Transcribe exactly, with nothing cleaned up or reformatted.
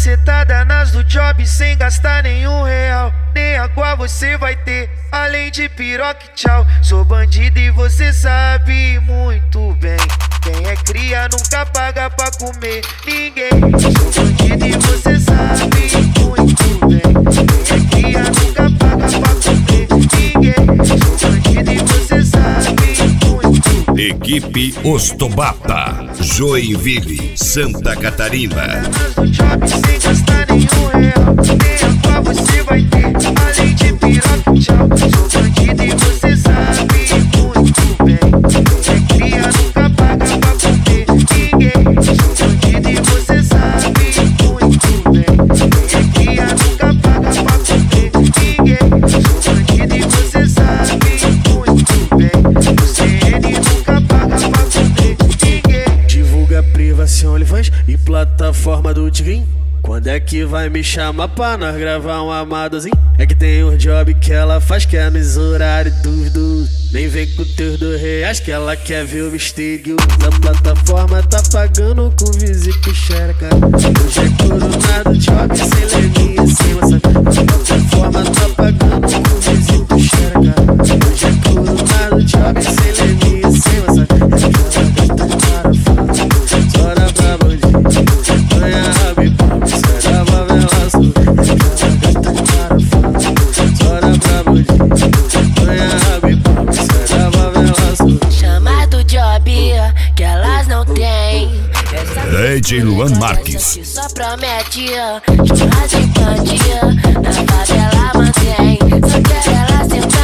cacetada nas do job sem gastar nenhum real. Nem água você vai ter, além de piroca e tchau. Sou bandido e você sabe muito bem. Quem é cria nunca paga pra comer ninguém. Sou bandido e você sabe muito bem. Quem é cria nunca paga pra comer ninguém. Sou bandido e você sabe muito bem. Equipe Ostobata, Joinville, Santa Catarina. No job sem gastar nenhum real. Nem água você vai ter, além de piroca e tchau. Sou bandido e você sabe muito bem. Quem é cria nunca paga pra comer ninguém. Sou bandido e você sabe muito bem. Quem é cria nunca paga pra comer ninguém. Sou bandido e você sabe muito bem. O C N nunca paga pra comer ninguém. Divulga privação, OnlyFans e plataforma do Tigrinho. Quando é que vai me chamar pra nós gravar um amadozinho? É que tem um job que ela faz que é nos horários dos. Nem vem com teus dois reais que ela quer ver o mistério. A plataforma tá pagando com visita e xereca. Hoje é coronado, job sem levinha, sem maçã. A plataforma tá pagando com visita e xereca. Hoje é coronado, job sem levinha, sem maçã. É que ela gasta para fora, só dá pra bandido. Ganha rabo e pau, sai da favela sul. É que ela gasta para fora, só dá pra bandido. Ganha rabo e pau, sai da favela sul. Chama do job que elas não têm. D J Luan Marques. Que só promete churrasco e cantinha. Na favela mantém. Só quer ela sentar.